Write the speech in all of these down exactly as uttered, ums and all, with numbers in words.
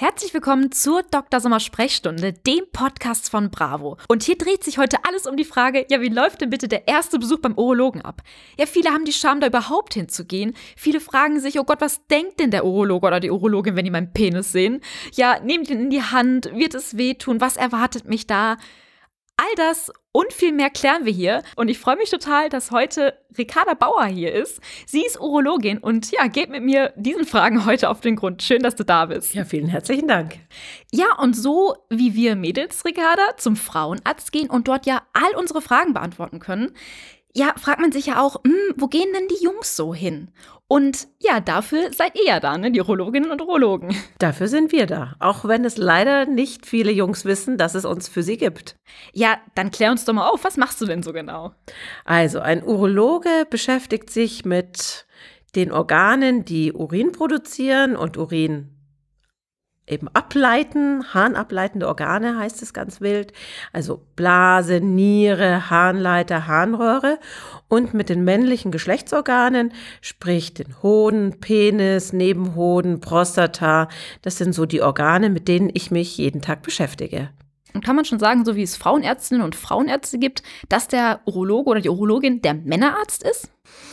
Herzlich willkommen zur Doktor Sommer Sprechstunde, dem Podcast von Bravo. Und hier dreht sich heute alles um die Frage, ja, wie läuft denn bitte der erste Besuch beim Urologen ab? Ja, viele haben die Scham, da überhaupt hinzugehen. Viele fragen sich, oh Gott, was denkt denn der Urologe oder die Urologin, wenn die meinen Penis sehen? Ja, nehmt ihn in die Hand, wird es wehtun, was erwartet mich da? All das und viel mehr klären wir hier. Und ich freue mich total, dass heute Ricarda Bauer hier ist. Sie ist Urologin und ja, geht mit mir diesen Fragen heute auf den Grund. Schön, dass du da bist. Ja, vielen herzlichen Dank. Ja, und so wie wir Mädels, Ricarda, zum Frauenarzt gehen und dort ja all unsere Fragen beantworten können, ja, fragt man sich ja auch, hm, wo gehen denn die Jungs so hin? Und ja, dafür seid ihr ja da, ne, die Urologinnen und Urologen. Dafür sind wir da, auch wenn es leider nicht viele Jungs wissen, dass es uns für sie gibt. Ja, dann klär uns doch mal auf, was machst du denn so genau? Also, ein Urologe beschäftigt sich mit den Organen, die Urin produzieren und Urin eben ableiten, harnableitende Organe heißt es ganz wild, also Blase, Niere, Harnleiter, Harnröhre und mit den männlichen Geschlechtsorganen, sprich den Hoden, Penis, Nebenhoden, Prostata, das sind so die Organe, mit denen ich mich jeden Tag beschäftige. Und kann man schon sagen, so wie es Frauenärztinnen und Frauenärzte gibt, dass der Urologe oder die Urologin der Männerarzt ist?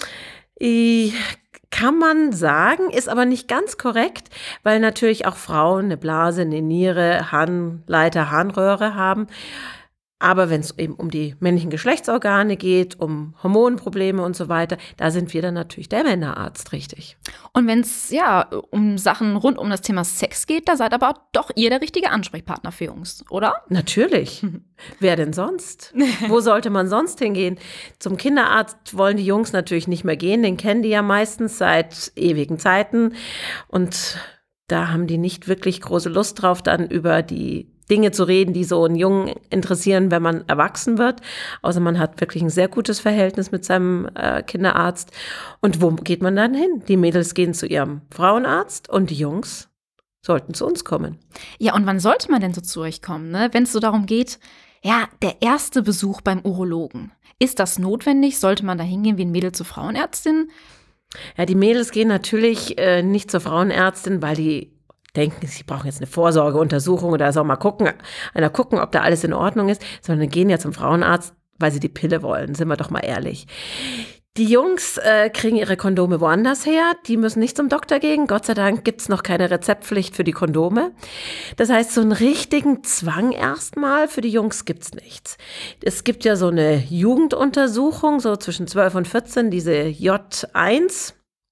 Ich Kann man sagen, ist aber nicht ganz korrekt, weil natürlich auch Frauen eine Blase, eine Niere, Harnleiter, Harnröhre haben. Aber wenn es eben um die männlichen Geschlechtsorgane geht, um Hormonprobleme und so weiter, da sind wir dann natürlich der Männerarzt, richtig. Und wenn es ja um Sachen rund um das Thema Sex geht, da seid aber doch ihr der richtige Ansprechpartner für Jungs, oder? Natürlich. Wer denn sonst? Wo sollte man sonst hingehen? Zum Kinderarzt wollen die Jungs natürlich nicht mehr gehen, den kennen die ja meistens seit ewigen Zeiten. Und da haben die nicht wirklich große Lust drauf, dann über die Dinge zu reden, die so einen Jungen interessieren, wenn man erwachsen wird. Außer man hat wirklich ein sehr gutes Verhältnis mit seinem äh, Kinderarzt. Und wo geht man dann hin? Die Mädels gehen zu ihrem Frauenarzt und die Jungs sollten zu uns kommen. Ja, und wann sollte man denn so zu euch kommen, ne? Wenn es so darum geht, ja, der erste Besuch beim Urologen. Ist das notwendig? Sollte man da hingehen wie ein Mädel zur Frauenärztin? Ja, die Mädels gehen natürlich äh, nicht zur Frauenärztin, weil die denken, sie brauchen jetzt eine Vorsorgeuntersuchung oder soll mal gucken, einer gucken, ob da alles in Ordnung ist, sondern gehen ja zum Frauenarzt, weil sie die Pille wollen, sind wir doch mal ehrlich. Die Jungs äh, kriegen ihre Kondome woanders her, die müssen nicht zum Doktor gehen, Gott sei Dank gibt's noch keine Rezeptpflicht für die Kondome. Das heißt, so einen richtigen Zwang erstmal für die Jungs gibt's nichts. Es gibt ja so eine Jugenduntersuchung, so zwischen zwölf und vierzehn, diese J eins.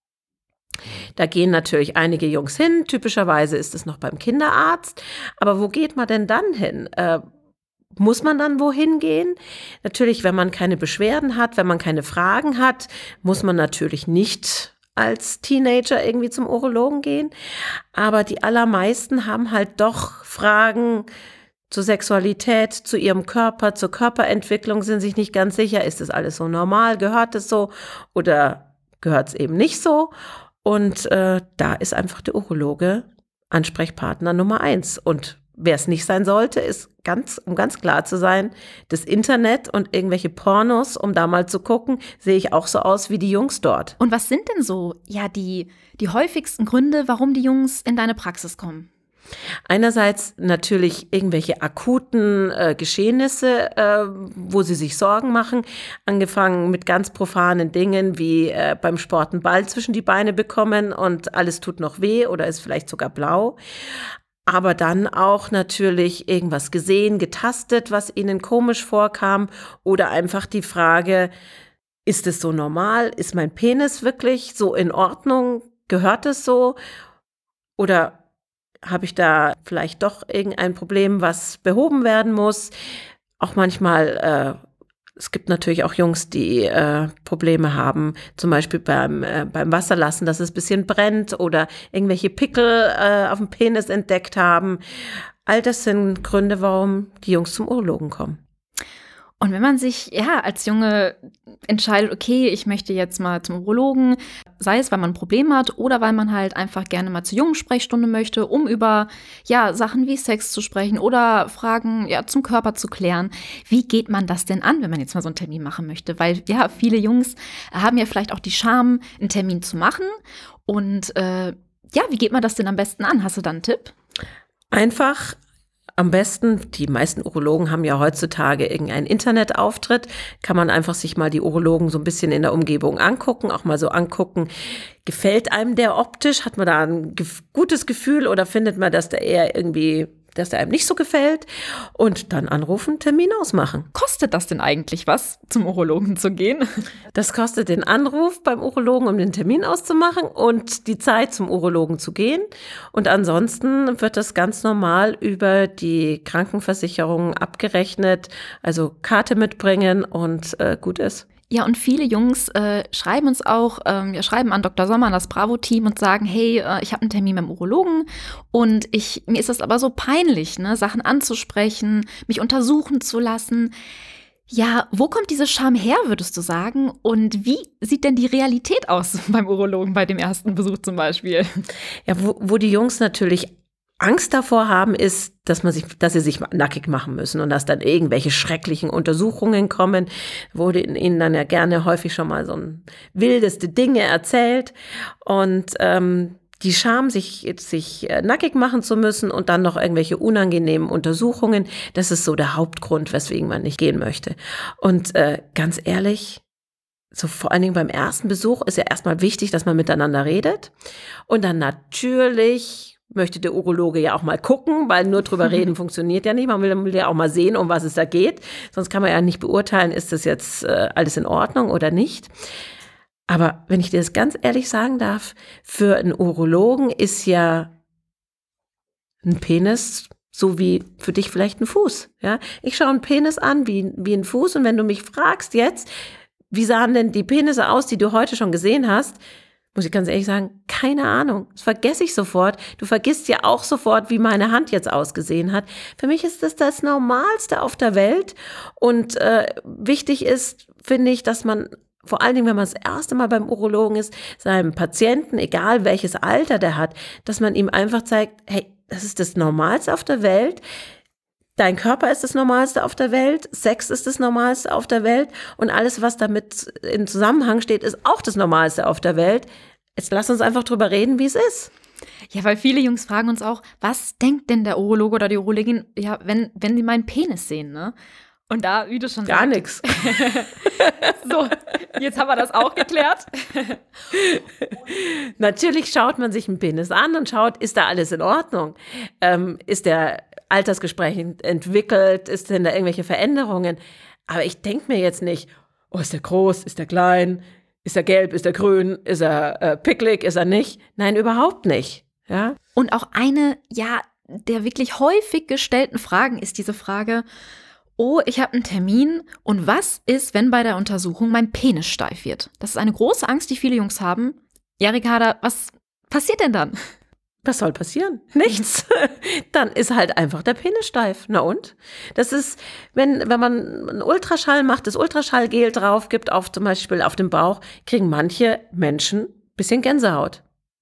Da gehen natürlich einige Jungs hin, typischerweise ist es noch beim Kinderarzt, aber wo geht man denn dann hin? Äh, muss man dann wohin gehen? Natürlich, wenn man keine Beschwerden hat, wenn man keine Fragen hat, muss man natürlich nicht als Teenager irgendwie zum Urologen gehen, aber die allermeisten haben halt doch Fragen zur Sexualität, zu ihrem Körper, zur Körperentwicklung, sind sich nicht ganz sicher, ist das alles so normal, gehört es so oder gehört es eben nicht so? Und äh, da ist einfach der Urologe Ansprechpartner Nummer eins. Und wer es nicht sein sollte, ist ganz, um ganz klar zu sein, das Internet und irgendwelche Pornos, um da mal zu gucken, sehe ich auch so aus wie die Jungs dort. Und was sind denn so, ja, die, die häufigsten Gründe, warum die Jungs in deine Praxis kommen? Einerseits natürlich irgendwelche akuten äh, Geschehnisse, äh, wo sie sich Sorgen machen, angefangen mit ganz profanen Dingen wie äh, beim Sport einen Ball zwischen die Beine bekommen und alles tut noch weh oder ist vielleicht sogar blau. Aber dann auch natürlich irgendwas gesehen, getastet, was ihnen komisch vorkam oder einfach die Frage, ist es so normal? Ist mein Penis wirklich so in Ordnung? Gehört es so? Oder habe ich da vielleicht doch irgendein Problem, was behoben werden muss? Auch manchmal, äh, es gibt natürlich auch Jungs, die äh, Probleme haben, zum Beispiel beim, äh, beim Wasserlassen, dass es ein bisschen brennt oder irgendwelche Pickel äh, auf dem Penis entdeckt haben. All das sind Gründe, warum die Jungs zum Urologen kommen. Und wenn man sich ja als Junge entscheidet, okay, ich möchte jetzt mal zum Urologen, sei es, weil man ein Problem hat oder weil man halt einfach gerne mal zur Jungensprechstunde möchte, um über ja Sachen wie Sex zu sprechen oder Fragen ja zum Körper zu klären. Wie geht man das denn an, wenn man jetzt mal so einen Termin machen möchte? Weil ja, viele Jungs haben ja vielleicht auch die Scham, einen Termin zu machen. Und äh, ja, wie geht man das denn am besten an? Hast du da einen Tipp? Einfach am besten, die meisten Urologen haben ja heutzutage irgendeinen Internetauftritt, kann man einfach sich mal die Urologen so ein bisschen in der Umgebung angucken, auch mal so angucken, gefällt einem der optisch, hat man da ein gef- gutes Gefühl oder findet man, dass der eher irgendwie, dass der einem nicht so gefällt und dann anrufen, Termin ausmachen. Kostet das denn eigentlich was, zum Urologen zu gehen? Das kostet den Anruf beim Urologen, um den Termin auszumachen und die Zeit zum Urologen zu gehen. Und ansonsten wird das ganz normal über die Krankenversicherung abgerechnet, also Karte mitbringen und äh, gut ist. Ja, und viele Jungs äh, schreiben uns auch, ähm, ja, schreiben an Doktor Sommer, an das Bravo-Team und sagen, hey, äh, ich habe einen Termin beim Urologen und ich, mir ist das aber so peinlich, ne, Sachen anzusprechen, mich untersuchen zu lassen. Ja, wo kommt diese Scham her, würdest du sagen? Und wie sieht denn die Realität aus beim Urologen bei dem ersten Besuch zum Beispiel? Ja, wo, wo die Jungs natürlich Angst davor haben, ist, dass man sich, dass sie sich nackig machen müssen und dass dann irgendwelche schrecklichen Untersuchungen kommen. Wurde ihnen dann ja gerne häufig schon mal so ein wildeste Dinge erzählt und ähm, die Scham, sich, sich nackig machen zu müssen und dann noch irgendwelche unangenehmen Untersuchungen, das ist so der Hauptgrund, weswegen man nicht gehen möchte. Und äh, ganz ehrlich, so vor allen Dingen beim ersten Besuch ist ja erstmal wichtig, dass man miteinander redet und dann natürlich möchte der Urologe ja auch mal gucken, weil nur drüber reden funktioniert ja nicht. Man will, will ja auch mal sehen, um was es da geht. Sonst kann man ja nicht beurteilen, ist das jetzt äh, alles in Ordnung oder nicht. Aber wenn ich dir das ganz ehrlich sagen darf, für einen Urologen ist ja ein Penis so wie für dich vielleicht ein Fuß. Ja? Ich schaue einen Penis an wie, wie ein Fuß und wenn du mich fragst jetzt, wie sahen denn die Penisse aus, die du heute schon gesehen hast, muss ich ganz ehrlich sagen, keine Ahnung. Das vergesse ich sofort. Du vergisst ja auch sofort, wie meine Hand jetzt ausgesehen hat. Für mich ist das das Normalste auf der Welt. Und äh, wichtig ist, finde ich, dass man, vor allen Dingen, wenn man das erste Mal beim Urologen ist, seinem Patienten, egal welches Alter der hat, dass man ihm einfach zeigt, hey, das ist das Normalste auf der Welt. Dein Körper ist das Normalste auf der Welt, Sex ist das Normalste auf der Welt und alles, was damit in Zusammenhang steht, ist auch das Normalste auf der Welt. Jetzt lass uns einfach drüber reden, wie es ist. Ja, weil viele Jungs fragen uns auch, was denkt denn der Urologe oder die Urologin, ja, wenn, wenn die meinen Penis sehen, ne? Und da, wie du schon Gar sagst. nichts. So, jetzt haben wir das auch geklärt. Natürlich schaut man sich einen Penis an und schaut, ist da alles in Ordnung? Ähm, ist der altersgesprechend entwickelt? Ist denn da irgendwelche Veränderungen? Aber ich denke mir jetzt nicht, oh, ist der groß, ist der klein, ist er gelb, ist er grün, ist er äh, picklig, ist er nicht? Nein, überhaupt nicht. Ja? Und auch eine, ja, der wirklich häufig gestellten Fragen ist diese Frage, oh, ich habe einen Termin und was ist, wenn bei der Untersuchung mein Penis steif wird? Das ist eine große Angst, die viele Jungs haben. Ja, Ricarda, was passiert denn dann? Was soll passieren? Nichts. Dann ist halt einfach der Penis steif. Na und? Das ist, wenn, wenn man einen Ultraschall macht, das Ultraschallgel drauf gibt, auf zum Beispiel auf dem Bauch, kriegen manche Menschen ein bisschen Gänsehaut.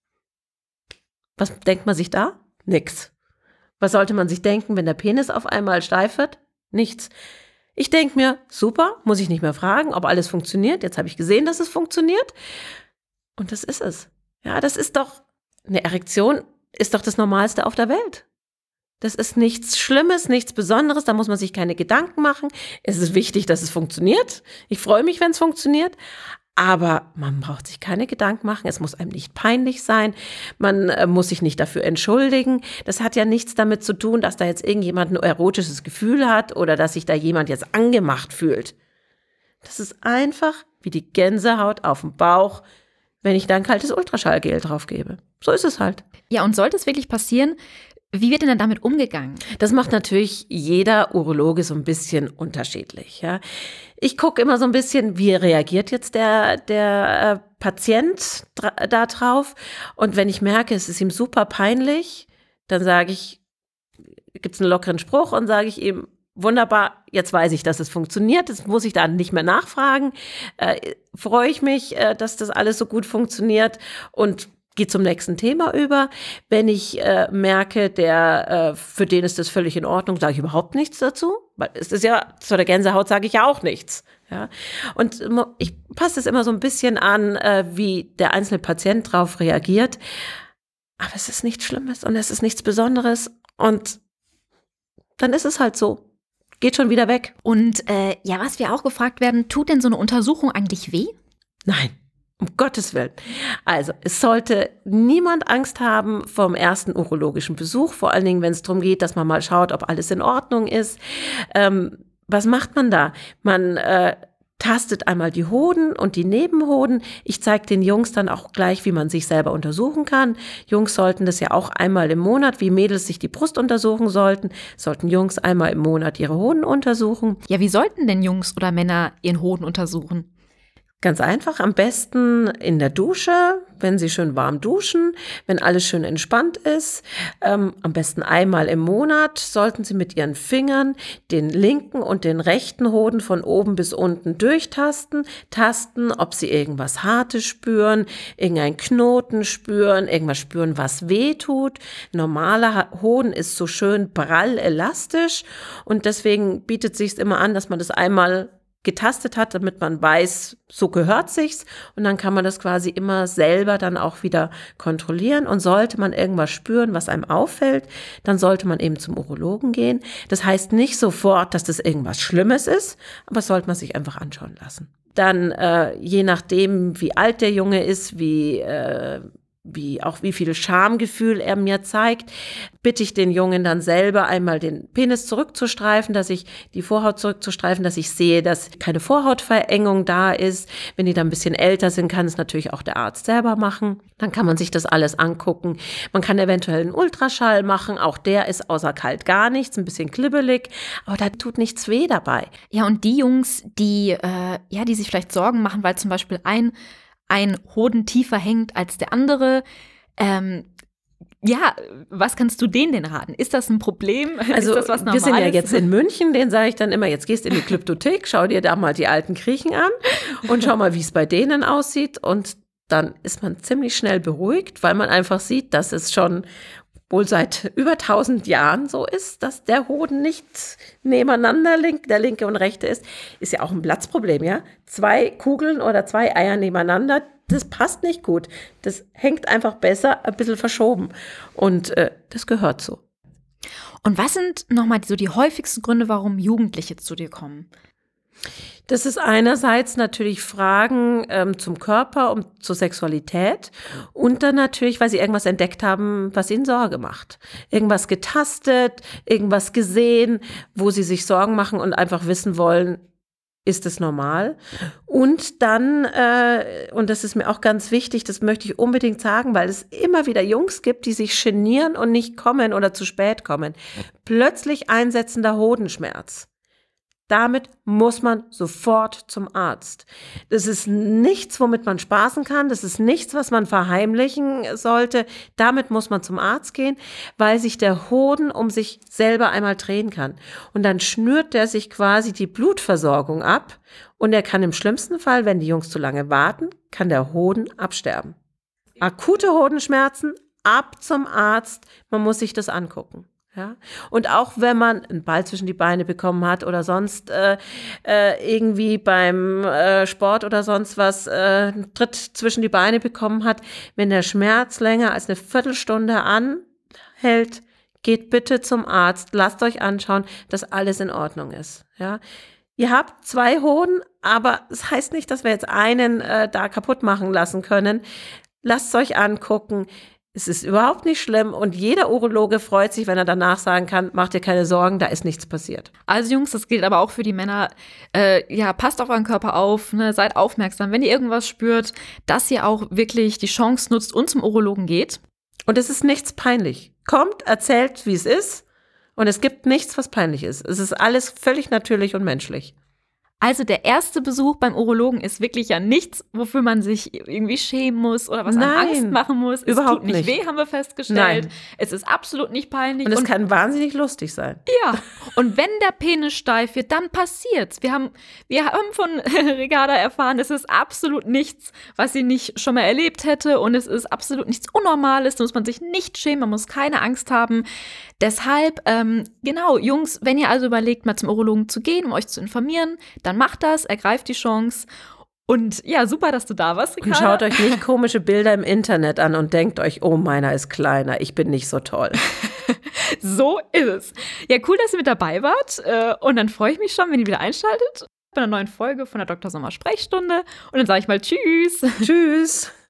Was denkt man sich da? Nix. Was sollte man sich denken, wenn der Penis auf einmal steif wird? Nichts. Ich denke mir, super, muss ich nicht mehr fragen, ob alles funktioniert. Jetzt habe ich gesehen, dass es funktioniert. Und das ist es. Ja, das ist doch, eine Erektion ist doch das Normalste auf der Welt. Das ist nichts Schlimmes, nichts Besonderes, da muss man sich keine Gedanken machen. Es ist wichtig, dass es funktioniert. Ich freue mich, wenn es funktioniert. Aber man braucht sich keine Gedanken machen, es muss einem nicht peinlich sein, man äh, muss sich nicht dafür entschuldigen. Das hat ja nichts damit zu tun, dass da jetzt irgendjemand ein erotisches Gefühl hat oder dass sich da jemand jetzt angemacht fühlt. Das ist einfach wie die Gänsehaut auf dem Bauch, wenn ich da ein kaltes Ultraschallgel drauf gebe. So ist es halt. Ja, und sollte es wirklich passieren, wie wird denn dann damit umgegangen? Das macht natürlich jeder Urologe so ein bisschen unterschiedlich. Ja. Ich gucke immer so ein bisschen, wie reagiert jetzt der, der äh, Patient dra- da drauf. Und wenn ich merke, es ist ihm super peinlich, dann sage ich, gibt es einen lockeren Spruch und sage ich ihm, wunderbar, jetzt weiß ich, dass es funktioniert, jetzt muss ich da nicht mehr nachfragen. Äh, freue ich mich, äh, dass das alles so gut funktioniert und gehe zum nächsten Thema über. Wenn ich äh, merke, der äh, für den ist das völlig in Ordnung, sage ich überhaupt nichts dazu. Weil es ist ja, zu der Gänsehaut sage ich ja auch nichts. Ja? Und ich passe es immer so ein bisschen an, äh, wie der einzelne Patient drauf reagiert. Aber es ist nichts Schlimmes und es ist nichts Besonderes. Und dann ist es halt so. Geht schon wieder weg. Und äh, ja, was wir auch gefragt werden, tut denn so eine Untersuchung eigentlich weh? Nein, um Gottes Willen. Also es sollte niemand Angst haben vom ersten urologischen Besuch, vor allen Dingen, wenn es darum geht, dass man mal schaut, ob alles in Ordnung ist. Ähm, was macht man da? Man äh, tastet einmal die Hoden und die Nebenhoden. Ich zeige den Jungs dann auch gleich, wie man sich selber untersuchen kann. Jungs sollten das ja auch einmal im Monat, wie Mädels sich die Brust untersuchen sollten, sollten Jungs einmal im Monat ihre Hoden untersuchen. Ja, wie sollten denn Jungs oder Männer ihren Hoden untersuchen? Ganz einfach, am besten in der Dusche, wenn sie schön warm duschen, wenn alles schön entspannt ist. Ähm, am besten einmal im Monat sollten sie mit ihren Fingern den linken und den rechten Hoden von oben bis unten durchtasten, tasten, ob sie irgendwas Hartes spüren, irgendeinen Knoten spüren, irgendwas spüren, was weh tut. Normaler Hoden ist so schön prall elastisch und deswegen bietet es sich immer an, dass man das einmal getastet hat, damit man weiß, so gehört sich's und dann kann man das quasi immer selber dann auch wieder kontrollieren und sollte man irgendwas spüren, was einem auffällt, dann sollte man eben zum Urologen gehen. Das heißt nicht sofort, dass das irgendwas Schlimmes ist, aber das sollte man sich einfach anschauen lassen. Dann äh, je nachdem, wie alt der Junge ist, wie äh, wie auch wie viel Schamgefühl er mir zeigt, bitte ich den Jungen dann selber einmal den Penis zurückzustreifen, dass ich die Vorhaut zurückzustreifen, dass ich sehe, dass keine Vorhautverengung da ist. Wenn die dann ein bisschen älter sind, kann es natürlich auch der Arzt selber machen. Dann kann man sich das alles angucken. Man kann eventuell einen Ultraschall machen, auch der ist außer kalt gar nichts, ein bisschen klibbelig, aber da tut nichts weh dabei. Ja, und die Jungs, die, äh, ja, die sich vielleicht Sorgen machen, weil zum Beispiel ein ein Hoden tiefer hängt als der andere. Ähm, ja, was kannst du denen denn raten? Ist das ein Problem? Also ist das was Normales? Wir sind ja jetzt in München, den sage ich dann immer, jetzt gehst in die Glyptothek, schau dir da mal die alten Griechen an und schau mal, wie es bei denen aussieht und dann ist man ziemlich schnell beruhigt, weil man einfach sieht, dass es schon wohl seit über tausend Jahren so ist, dass der Hoden nicht nebeneinander link, der linke und rechte ist, ist ja auch ein Platzproblem, ja. Zwei Kugeln oder zwei Eier nebeneinander, das passt nicht gut. Das hängt einfach besser, ein bisschen verschoben. Und äh, das gehört so. Und was sind nochmal so die häufigsten Gründe, warum Jugendliche zu dir kommen? Das ist einerseits natürlich Fragen ähm, zum Körper und zur Sexualität und dann natürlich, weil sie irgendwas entdeckt haben, was ihnen Sorge macht. Irgendwas getastet, irgendwas gesehen, wo sie sich Sorgen machen und einfach wissen wollen, ist es normal? Und dann, äh, und das ist mir auch ganz wichtig, das möchte ich unbedingt sagen, weil es immer wieder Jungs gibt, die sich genieren und nicht kommen oder zu spät kommen. Plötzlich einsetzender Hodenschmerz. Damit muss man sofort zum Arzt. Das ist nichts, womit man spaßen kann. Das ist nichts, was man verheimlichen sollte. Damit muss man zum Arzt gehen, weil sich der Hoden um sich selber einmal drehen kann. Und dann schnürt der sich quasi die Blutversorgung ab. Und er kann im schlimmsten Fall, wenn die Jungs zu lange warten, kann der Hoden absterben. Akute Hodenschmerzen, ab zum Arzt. Man muss sich das angucken. Ja, und auch wenn man einen Ball zwischen die Beine bekommen hat oder sonst äh, äh, irgendwie beim äh, Sport oder sonst was äh, einen Tritt zwischen die Beine bekommen hat, wenn der Schmerz länger als eine Viertelstunde anhält, geht bitte zum Arzt, lasst euch anschauen, dass alles in Ordnung ist. Ja, ihr habt zwei Hoden, aber es das heißt nicht, dass wir jetzt einen äh, da kaputt machen lassen können. Lasst es euch angucken. Es ist überhaupt nicht schlimm und jeder Urologe freut sich, wenn er danach sagen kann, mach dir keine Sorgen, da ist nichts passiert. Also Jungs, das gilt aber auch für die Männer, äh, ja, passt auf euren Körper auf, ne? Seid aufmerksam, wenn ihr irgendwas spürt, dass ihr auch wirklich die Chance nutzt und zum Urologen geht. Und es ist nichts peinlich. Kommt, erzählt, wie es ist und es gibt nichts, was peinlich ist. Es ist alles völlig natürlich und menschlich. Also der erste Besuch beim Urologen ist wirklich ja nichts, wofür man sich irgendwie schämen muss oder was einem Nein, Angst machen muss. Es überhaupt tut nicht, nicht weh, haben wir festgestellt. Nein. Es ist absolut nicht peinlich. Und es und kann wahnsinnig lustig sein. Ja, und wenn der Penis steif wird, dann passiert's. Wir haben, wir haben von Ricarda erfahren, es ist absolut nichts, was sie nicht schon mal erlebt hätte und es ist absolut nichts Unnormales, da muss man sich nicht schämen, man muss keine Angst haben. Deshalb, ähm, genau, Jungs, wenn ihr also überlegt, mal zum Urologen zu gehen, um euch zu informieren, dann macht das, ergreift die Chance. Und ja, super, dass du da warst, Ricarda. Und schaut euch nicht komische Bilder im Internet an und denkt euch, oh, meiner ist kleiner, ich bin nicht so toll. So ist es. Ja, cool, dass ihr mit dabei wart. Äh, Und dann freue ich mich schon, wenn ihr wieder einschaltet bei einer neuen Folge von der Doktor Sommer Sprechstunde. Und dann sage ich mal Tschüss. Tschüss.